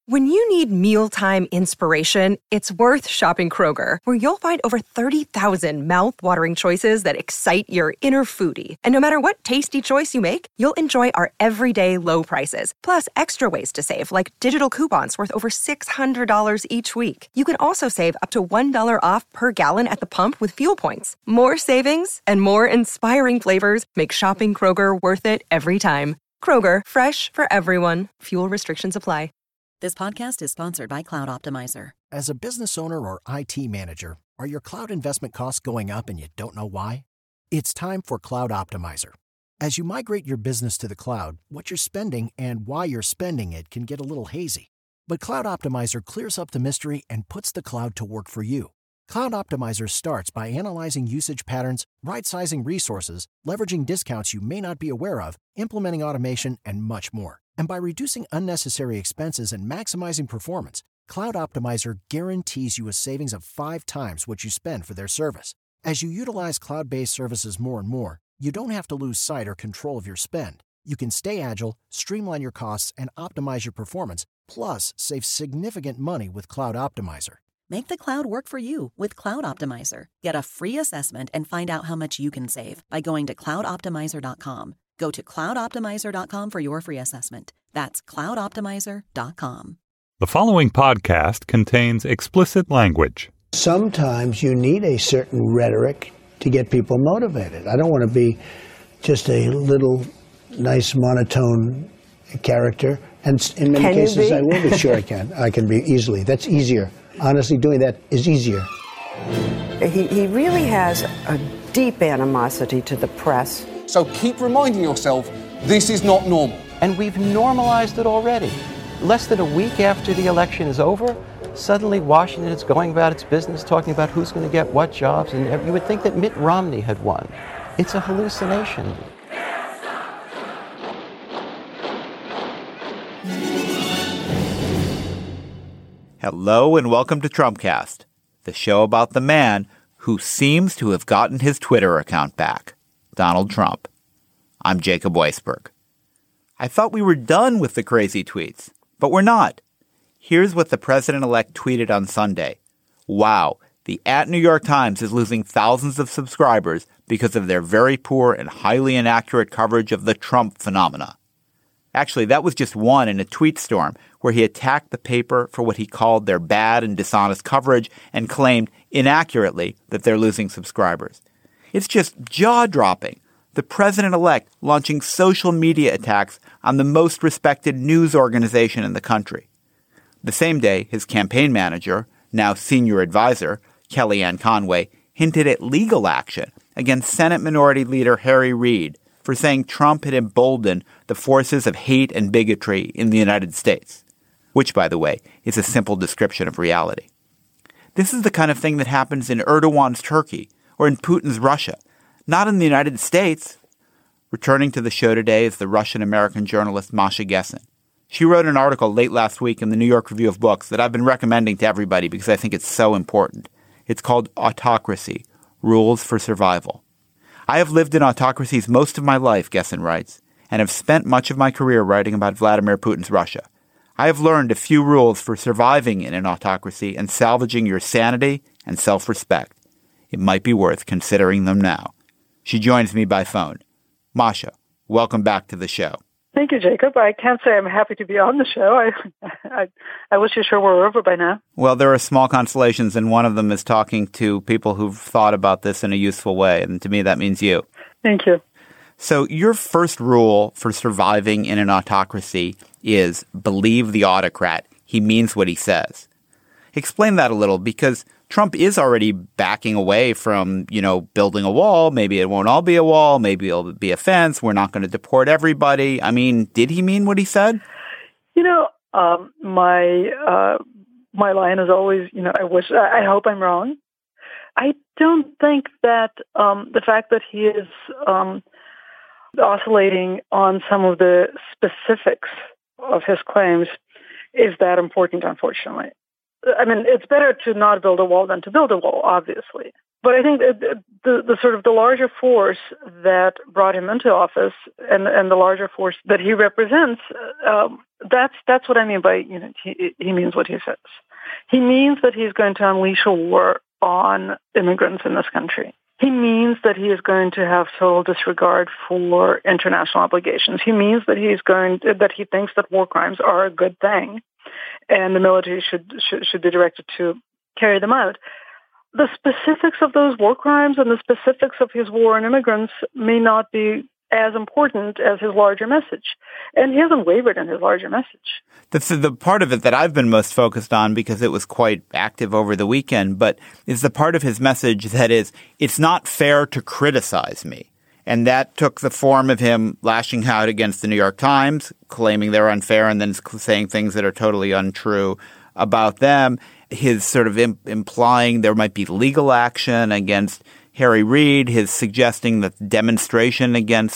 When you need mealtime inspiration, it's worth shopping Kroger, where you'll find over 30,000 mouth-watering choices that excite your inner foodie. And no matter what tasty choice you make, you'll enjoy our everyday low prices, plus extra ways to save, like digital coupons worth over $600 each week. You can also save up to $1 off per gallon at the pump with fuel points. More savings and more inspiring flavors make shopping Kroger worth it every time. Kroger, fresh for everyone. Fuel restrictions apply. This podcast is sponsored by Cloud Optimizer. As a business owner or IT manager, are your cloud investment costs going up and you don't know why? It's time for Cloud Optimizer. As you migrate your business to the cloud, what you're spending and why you're spending it can get a little hazy. But Cloud Optimizer clears up the mystery and puts the cloud to work for you. Cloud Optimizer starts by analyzing usage patterns, right-sizing resources, leveraging discounts you may not be aware of, implementing automation, and much more. And by reducing unnecessary expenses and maximizing performance, Cloud Optimizer guarantees you a savings of 5 times what you spend for their service. As you utilize cloud-based services more and more, you don't have to lose sight or control of your spend. You can stay agile, streamline your costs, and optimize your performance, plus save significant money with Cloud Optimizer. Make the cloud work for you with Cloud Optimizer. Get a free assessment and find out how much you can save by going to cloudoptimizer.com. Go to cloudoptimizer.com for your free assessment. That's cloudoptimizer.com. The following podcast contains explicit language. Sometimes you need a certain rhetoric to get people motivated. I don't want to be just a little nice monotone character. And in many cases, I will be. Sure I can. I can be easily. That's easier. Honestly, doing that is easier. He really has a deep animosity to the press. So keep reminding yourself, this is not normal. And we've normalized it already. Less than a week after the election is over, suddenly Washington is going about its business, talking about who's going to get what jobs, and you would think that Mitt Romney had won. It's a hallucination. Hello and welcome to Trumpcast, the show about the man who seems to have gotten his Twitter account back, Donald Trump. I'm Jacob Weisberg. I thought we were done with the crazy tweets, but we're not. Here's what the president-elect tweeted on Sunday. Wow, the @New York Times is losing thousands of subscribers because of their very poor and highly inaccurate coverage of the Trump phenomena. Actually, that was just one in a tweet storm where he attacked the paper for what he called their bad and dishonest coverage and claimed inaccurately that they're losing subscribers. It's just jaw-dropping. The president-elect launching social media attacks on the most respected news organization in the country. The same day, his campaign manager, now senior advisor, Kellyanne Conway, hinted at legal action against Senate Minority Leader Harry Reid for saying Trump had emboldened the forces of hate and bigotry in the United States, which, by the way, is a simple description of reality. This is the kind of thing that happens in Erdogan's Turkey or in Putin's Russia, not in the United States. Returning to the show today is the Russian-American journalist Masha Gessen. She wrote an article late last week in the New York Review of Books that I've been recommending to everybody because I think it's so important. It's called Autocracy: Rules for Survival. I have lived in autocracies most of my life, Gessen writes, and have spent much of my career writing about Vladimir Putin's Russia. I have learned a few rules for surviving in an autocracy and salvaging your sanity and self-respect. It might be worth considering them now. She joins me by phone. Masha, welcome back to the show. Thank you, Jacob. I can't say I'm happy to be on the show. I wish you sure were over by now. Well, there are small consolations, and one of them is talking to people who've thought about this in a useful way, and to me that means you. Thank you. So your first rule for surviving in an autocracy is believe the autocrat. He means what he says. Explain that a little, because Trump is already backing away from, building a wall. Maybe it won't all be a wall. Maybe it'll be a fence. We're not going to deport everybody. I mean, did he mean what he said? My line is always, I hope I'm wrong. I don't think that the fact that he is oscillating on some of the specifics of his claims is that important, unfortunately. I mean, it's better to not build a wall than to build a wall, obviously. But I think that the sort of the larger force that brought him into office and the larger force that he represents, that's what I mean by, he means what he says. He means that he's going to unleash a war on immigrants in this country. He means that he is going to have total disregard for international obligations. He means that that he thinks that war crimes are a good thing, and the military should be directed to carry them out. The specifics of those war crimes and the specifics of his war on immigrants may not be as important as his larger message. And he hasn't wavered in his larger message. The part of it that I've been most focused on, because it was quite active over the weekend, but is the part of his message that is, it's not fair to criticize me. And that took the form of him lashing out against the New York Times, claiming they're unfair and then saying things that are totally untrue about them. His sort of implying there might be legal action against Harry Reid, his suggesting that demonstrations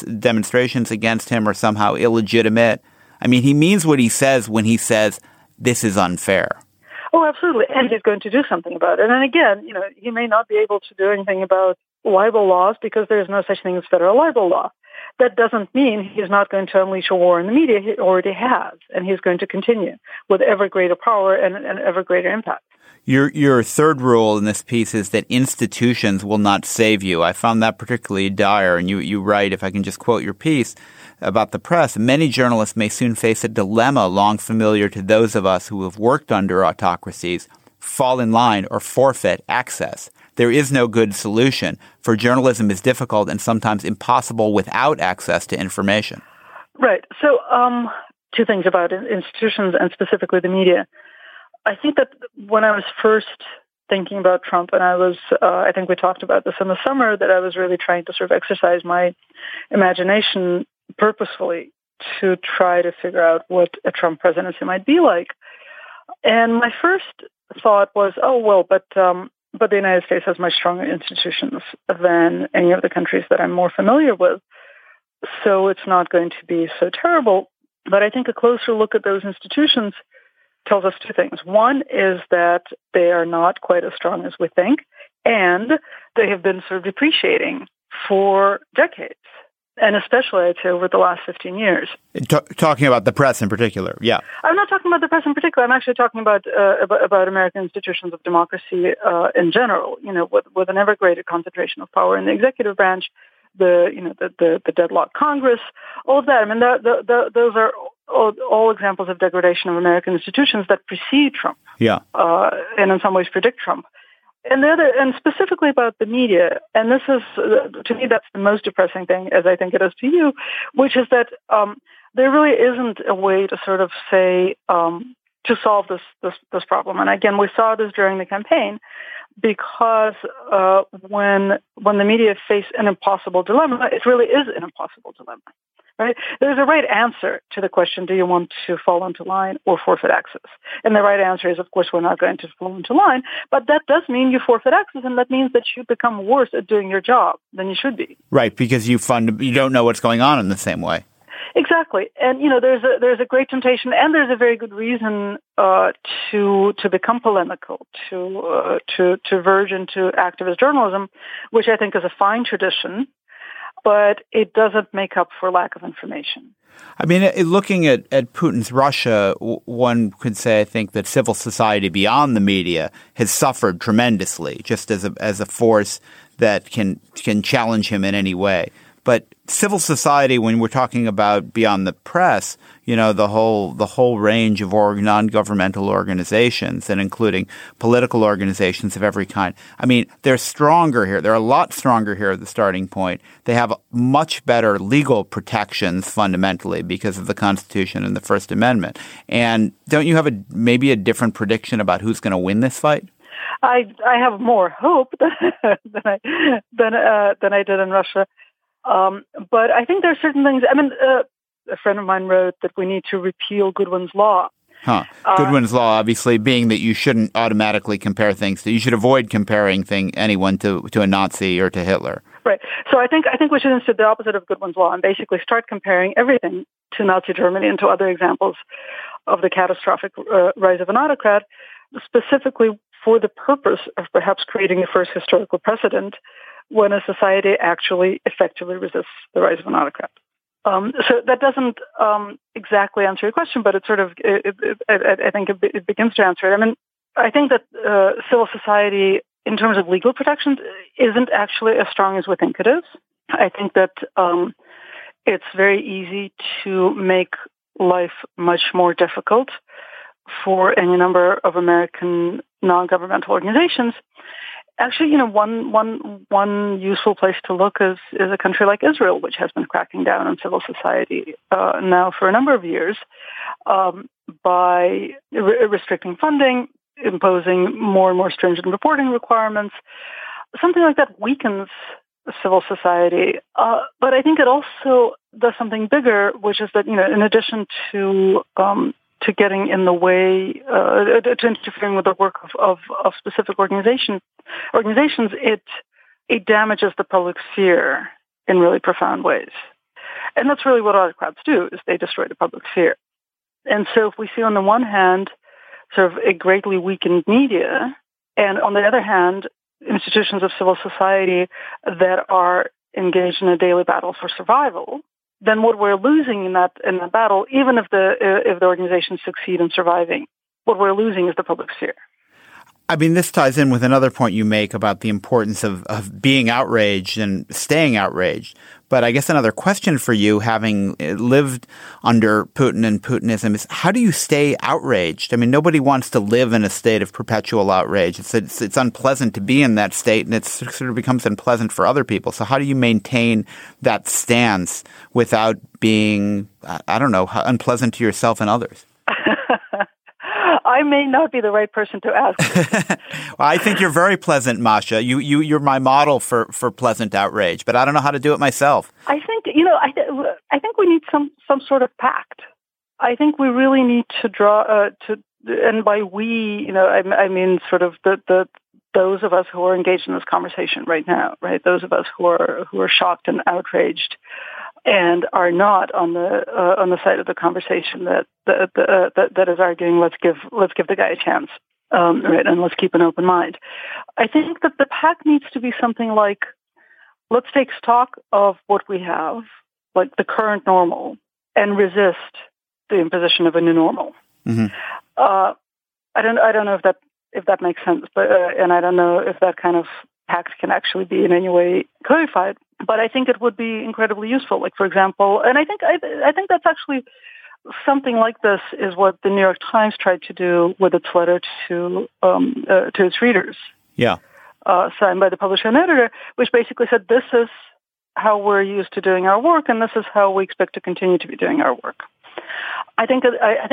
against him are somehow illegitimate. I mean, he means what he says when he says this is unfair. Oh, absolutely. And he's going to do something about it. And again, he may not be able to do anything about libel laws because there's no such thing as federal libel law. That doesn't mean he's not going to unleash a war in the media. He already has, and he's going to continue with ever greater power and ever greater impact. Your third rule in this piece is that institutions will not save you. I found that particularly dire, and you write, if I can just quote your piece about the press, many journalists may soon face a dilemma long familiar to those of us who have worked under autocracies: fall in line or forfeit access. There is no good solution, for journalism is difficult and sometimes impossible without access to information. Right. So two things about institutions and specifically the media. I think that when I was first thinking about Trump, and I think we talked about this in the summer, that I was really trying to sort of exercise my imagination purposefully to try to figure out what a Trump presidency might be like. And my first thought was, but the United States has much stronger institutions than any of the countries that I'm more familiar with, so it's not going to be so terrible. But I think a closer look at those institutions tells us two things. One is that they are not quite as strong as we think, and they have been sort of depreciating for decades, and especially, I'd say, over the last 15 years. Talking about the press in particular, yeah. I'm not talking about the press in particular. I'm actually talking about American institutions of democracy in general, with an ever greater concentration of power in the executive branch, the deadlocked Congress, all of that. I mean, those are all examples of degradation of American institutions that precede Trump, and in some ways predict Trump. And specifically about the media, and this is, to me, that's the most depressing thing, as I think it is to you, which is that there really isn't a way to sort of say, to solve this problem. And again, we saw this during the campaign, because when the media face an impossible dilemma, it really is an impossible dilemma. Right? There's a right answer to the question, do you want to fall into line or forfeit access? And the right answer is, of course, we're not going to fall into line, but that does mean you forfeit access, and that means that you become worse at doing your job than you should be. Right, because you don't know what's going on in the same way. Exactly. And, there's a great temptation, and there's a very good reason to become polemical, to verge into activist journalism, which I think is a fine tradition, but it doesn't make up for lack of information. I mean, looking at Putin's Russia, one could say, I think, that civil society beyond the media has suffered tremendously, just as a force that can challenge him in any way. But civil society, when we're talking about beyond the press, the whole range of non-governmental organizations, and including political organizations of every kind. I mean, they're stronger here. They're a lot stronger here at the starting point. They have much better legal protections fundamentally because of the Constitution and the First Amendment. And don't you have maybe a different prediction about who's going to win this fight? I have more hope than I did in Russia. But I think there are certain things. I mean, a friend of mine wrote that we need to repeal Goodwin's Law. Goodwin's Law, obviously, being that you shouldn't automatically compare things. You should avoid comparing anyone to a Nazi or to Hitler. Right. So I think we should institute the opposite of Goodwin's Law and basically start comparing everything to Nazi Germany and to other examples of the catastrophic rise of an autocrat, specifically for the purpose of perhaps creating the first historical precedent when a society actually effectively resists the rise of an autocrat. So that doesn't exactly answer your question, but it sort of, I think it begins to answer it. I mean, I think that civil society, in terms of legal protections, isn't actually as strong as we think it is. I think that it's very easy to make life much more difficult for any number of American non-governmental organizations. Actually, one useful place to look is a country like Israel, which has been cracking down on civil society now for a number of years by restricting funding, imposing more and more stringent reporting requirements. Something like that weakens civil society. But I think it also does something bigger, which is that, in addition to getting in the way, to interfering with the work of specific organizations, it damages the public sphere in really profound ways. And that's really what autocrats do, is they destroy the public sphere. And so if we see on the one hand sort of a greatly weakened media, and on the other hand, institutions of civil society that are engaged in a daily battle for survival, then what we're losing in that battle, even if the organizations succeed in surviving, what we're losing is the public sphere. I mean, this ties in with another point you make about the importance of being outraged and staying outraged. But I guess another question for you, having lived under Putin and Putinism, is how do you stay outraged? I mean, nobody wants to live in a state of perpetual outrage. It's unpleasant to be in that state, and it sort of becomes unpleasant for other people. So how do you maintain that stance without being, unpleasant to yourself and others? I may not be the right person to ask. Well, I think you're very pleasant, Masha. You're my model for pleasant outrage, but I don't know how to do it myself. I think, I think we need some sort of pact. I think we really need to draw, and by we, I mean sort of those of us who are engaged in this conversation right now, right? Those of us who are shocked and outraged and are not on the side of the conversation that is arguing let's give the guy a chance, right? And let's keep an open mind. I think that the pact needs to be something like, let's take stock of what we have, like the current normal, and resist the imposition of a new normal. Mm-hmm. I don't know if that makes sense, but and I don't know if that kind of pact can actually be in any way codified. But I think it would be incredibly useful. Like, for example, and I think that's actually something like this is what the New York Times tried to do with its letter to its readers. Yeah, signed by the publisher and editor, which basically said, "This is how we're used to doing our work, and this is how we expect to continue to be doing our work." I think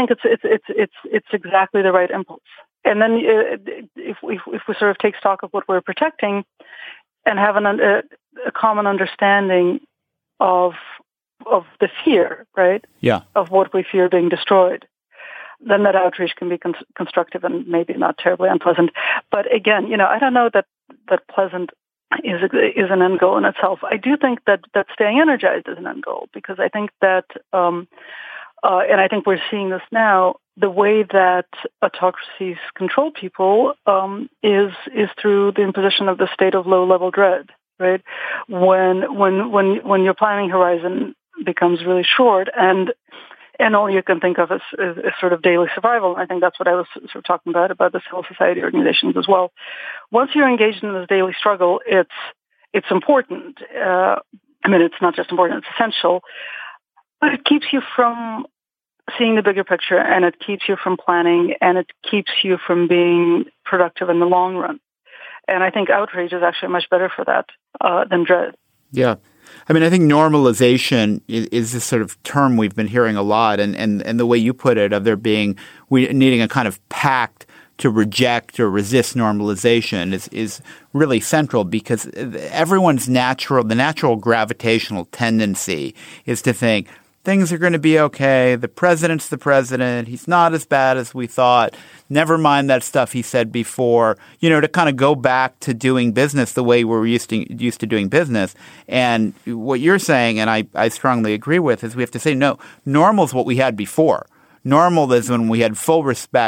it's exactly the right impulse. And then if we sort of take stock of what we're protecting and have a common understanding of the fear, right? Yeah. Of what we fear being destroyed, then that outrage can be constructive and maybe not terribly unpleasant. But again, I don't know that pleasant is an end goal in itself. I do think that staying energized is an end goal, because I think that, and I think we're seeing this now, the way that autocracies control people is through the imposition of the state of low-level dread, right? When your planning horizon becomes really short and all you can think of is sort of daily survival. And I think that's what I was sort of talking about the civil society organizations as well. Once you're engaged in this daily struggle, it's important. It's not just important, it's essential, but it keeps you from seeing the bigger picture, and it keeps you from planning, and it keeps you from being productive in the long run. And I think outrage is actually much better for that than dread. Yeah. I mean, I think normalization is this sort of term we've been hearing a lot, and the way you put it, of there being needing a kind of pact to reject or resist normalization is really central, because everyone's the natural gravitational tendency is to think things are going to be okay. The president's the president. He's not as bad as we thought. Never mind that stuff he said before, to kind of go back to doing business the way we're used to doing business. And what you're saying, and I strongly agree with, is we have to say, no, normal is what we had before. Normal is when we had full respect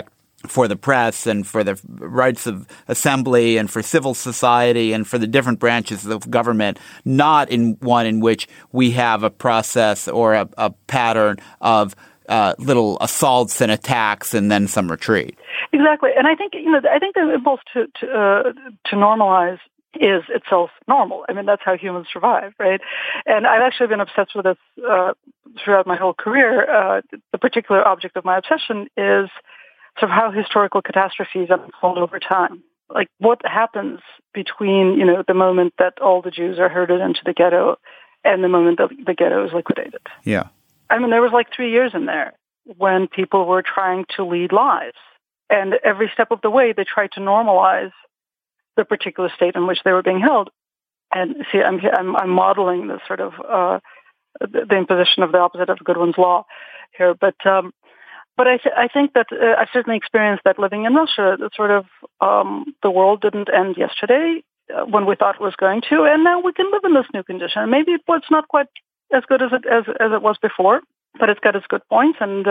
for the press and for the rights of assembly and for civil society and for the different branches of government, not in one in which we have a process or a pattern of little assaults and attacks and then some retreat. Exactly. And I think, the impulse to normalize is itself normal. I mean, that's how humans survive, right? And I've actually been obsessed with this throughout my whole career. The particular object of my obsession is sort of how historical catastrophes unfold over time. Like what happens between, the moment that all the Jews are herded into the ghetto and the moment that the ghetto is liquidated. Yeah. I mean, there was like 3 years in there when people were trying to lead lives. And every step of the way, they tried to normalize the particular state in which they were being held. And see, I'm modeling the sort of the imposition of the opposite of Goodwin's law here. But I think that I've certainly experienced that living in Russia. That sort of the world didn't end yesterday when we thought it was going to, and now we can live in this new condition. Maybe it's not quite as good as it was before, but it's got its good points, and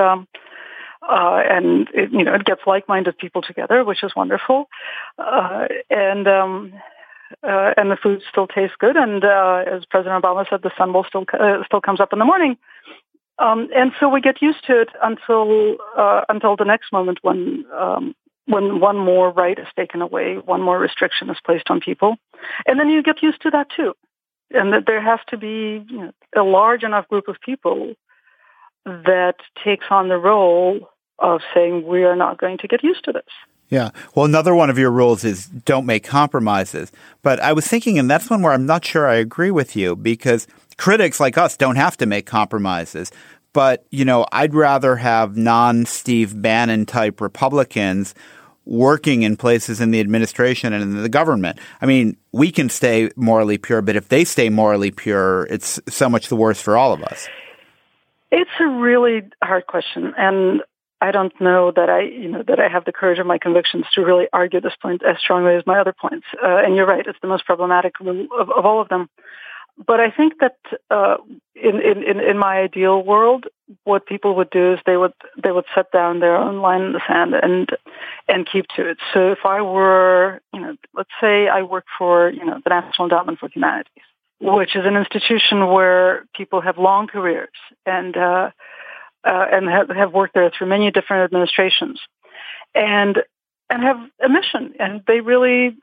it gets like-minded people together, which is wonderful, and the food still tastes good, and as President Obama said, the sun will still comes up in the morning. And so we get used to it until the next moment when one more right is taken away, one more restriction is placed on people, and then you get used to that too, and that there has to be a large enough group of people that takes on the role of saying we are not going to get used to this. Yeah. Well, another one of your rules is don't make compromises. But I was thinking, and that's one where I'm not sure I agree with you, because critics like us don't have to make compromises. But, I'd rather have non-Steve Bannon type Republicans working in places in the administration and in the government. I mean, we can stay morally pure, but if they stay morally pure, it's so much the worse for all of us. It's a really hard question, and I don't know that I have the courage of my convictions to really argue this point as strongly as my other points. And you're right; it's the most problematic of all of them. But I think that in my ideal world, what people would do is they would set down their own line in the sand and keep to it. So if I were, let's say I work for the National Endowment for Humanities, which is an institution where people have long careers and have worked there through many different administrations, and have a mission, and they really,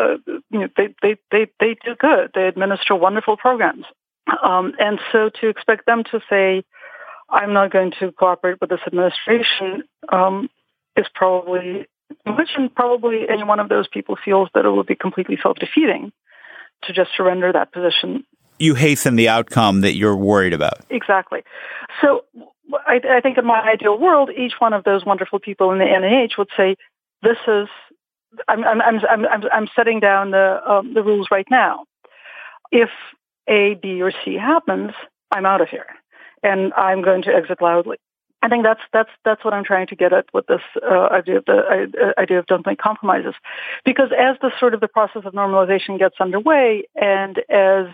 they do good. They administer wonderful programs, and so to expect them to say, "I'm not going to cooperate with this administration," is probably, and probably any one of those people feels that it would be completely self-defeating to just surrender that position. You hasten the outcome that you're worried about. Exactly. So I think in my ideal world, each one of those wonderful people in the NIH would say, "This is I'm setting down the rules right now. If A, B, or C happens, I'm out of here, and I'm going to exit loudly." I think that's what I'm trying to get at with this idea of don't make compromises, because as the process of normalization gets underway, and as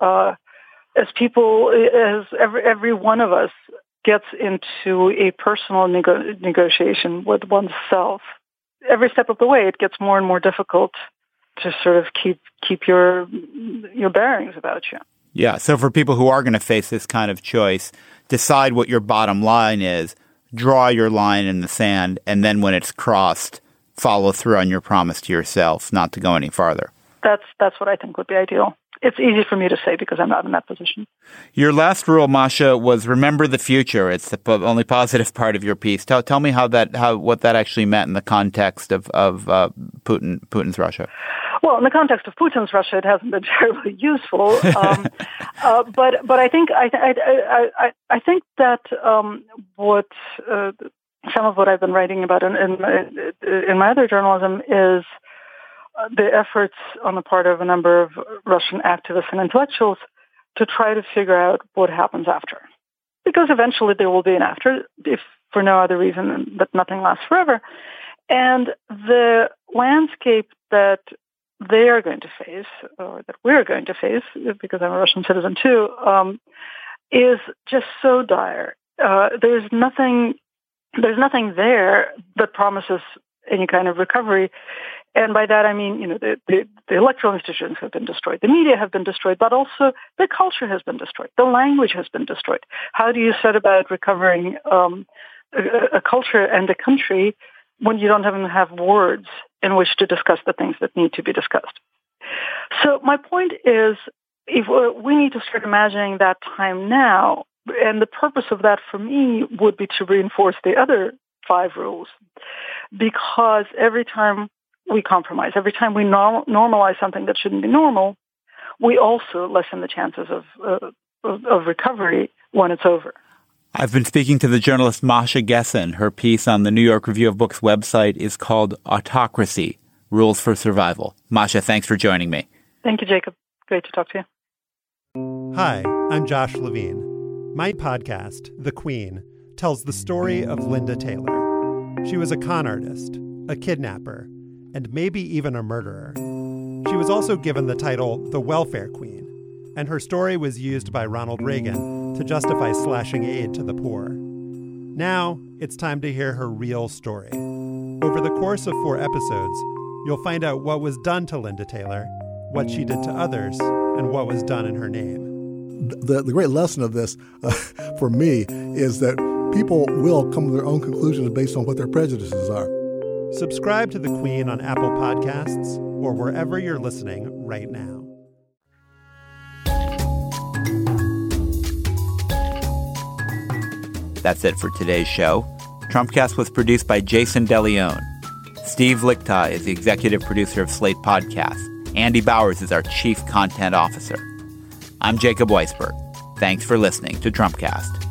every one of us gets into a personal negotiation with oneself, every step of the way, it gets more and more difficult to sort of keep your bearings about you. Yeah. So for people who are going to face this kind of choice, decide what your bottom line is, draw your line in the sand, and then when it's crossed, follow through on your promise to yourself not to go any farther. That's what I think would be ideal. It's easy for me to say because I'm not in that position. Your last rule, Masha, was remember the future. It's the only positive part of your piece. Tell me what that actually meant in the context of Putin's Russia. Well, in the context of Putin's Russia, it hasn't been terribly useful. But I think that what some of what I've been writing about in my other journalism is the efforts on the part of a number of Russian activists and intellectuals to try to figure out what happens after. Because eventually there will be an after, if for no other reason than that nothing lasts forever. And the landscape that they are going to face, or that we're going to face, because I'm a Russian citizen too, is just so dire. There's nothing there that promises any kind of recovery. And by that, I mean, the electoral institutions have been destroyed. The media have been destroyed, but also the culture has been destroyed. The language has been destroyed. How do you set about recovering a culture and a country when you don't even have words in which to discuss the things that need to be discussed? So my point is, if we need to start imagining that time now, and the purpose of that for me would be to reinforce the other 5 rules, because every time we compromise, every time we normalize something that shouldn't be normal, we also lessen the chances of recovery when it's over. I've been speaking to the journalist Masha Gessen. Her piece on the New York Review of Books website is called Autocracy, Rules for Survival. Masha, thanks for joining me. Thank you, Jacob. Great to talk to you. Hi, I'm Josh Levine. My podcast, The Queen, tells the story of Linda Taylor. She was a con artist, a kidnapper, and maybe even a murderer. She was also given the title the Welfare Queen, and her story was used by Ronald Reagan to justify slashing aid to the poor. Now, it's time to hear her real story. Over the course of 4 episodes, you'll find out what was done to Linda Taylor, what she did to others, and what was done in her name. The great lesson of this, for me, is that people will come to their own conclusions based on what their prejudices are. Subscribe to The Queen on Apple Podcasts or wherever you're listening right now. That's it for today's show. Trumpcast was produced by Jason DeLeon. Steve Lichta is the executive producer of Slate Podcasts. Andy Bowers is our chief content officer. I'm Jacob Weisberg. Thanks for listening to Trumpcast.